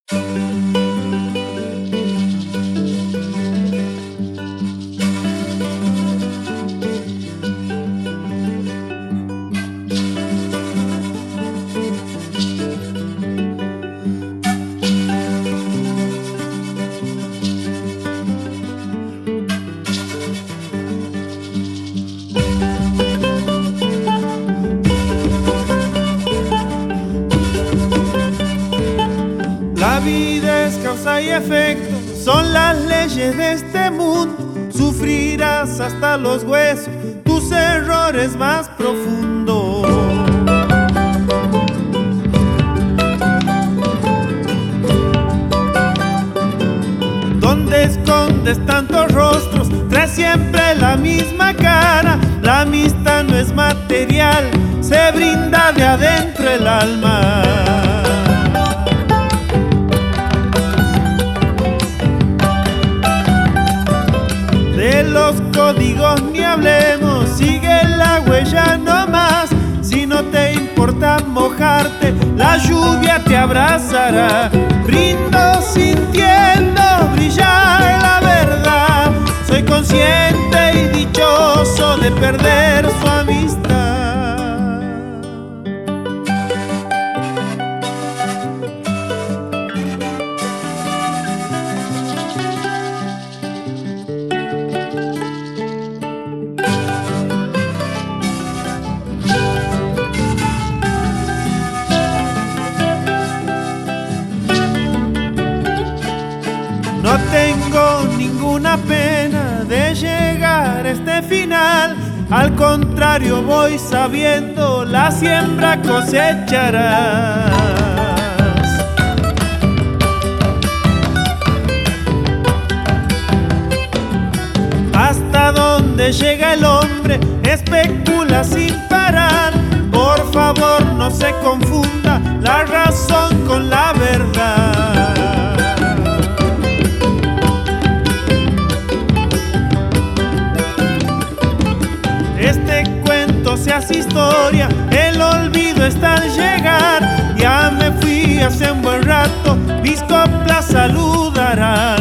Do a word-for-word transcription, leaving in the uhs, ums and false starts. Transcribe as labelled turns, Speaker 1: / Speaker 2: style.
Speaker 1: La vida es causa y efecto, son las leyes de este mundo. Sufrirás hasta los huesos tus errores más profundos. Donde escondes tantos rostros, traes siempre la misma cara. La amistad no es material, se brinda de adentro el alma. De los códigos ni hablemos, sigue la huella nomás. Si no te importa mojarte, la lluvia te abrazará. Brindo sintiendo brillar la verdad. Soy consciente y dichoso de perder su amistad. No tengo ninguna pena de llegar a este final. Al contrario, voy sabiendo la siembra cosecharás. Hasta donde llega el hombre, especula sin parar. Por favor, no se confunda la razón con la verdad. Este cuento se hace historia, el olvido está al llegar. Ya me fui hace un buen rato, mis coplas saludarán.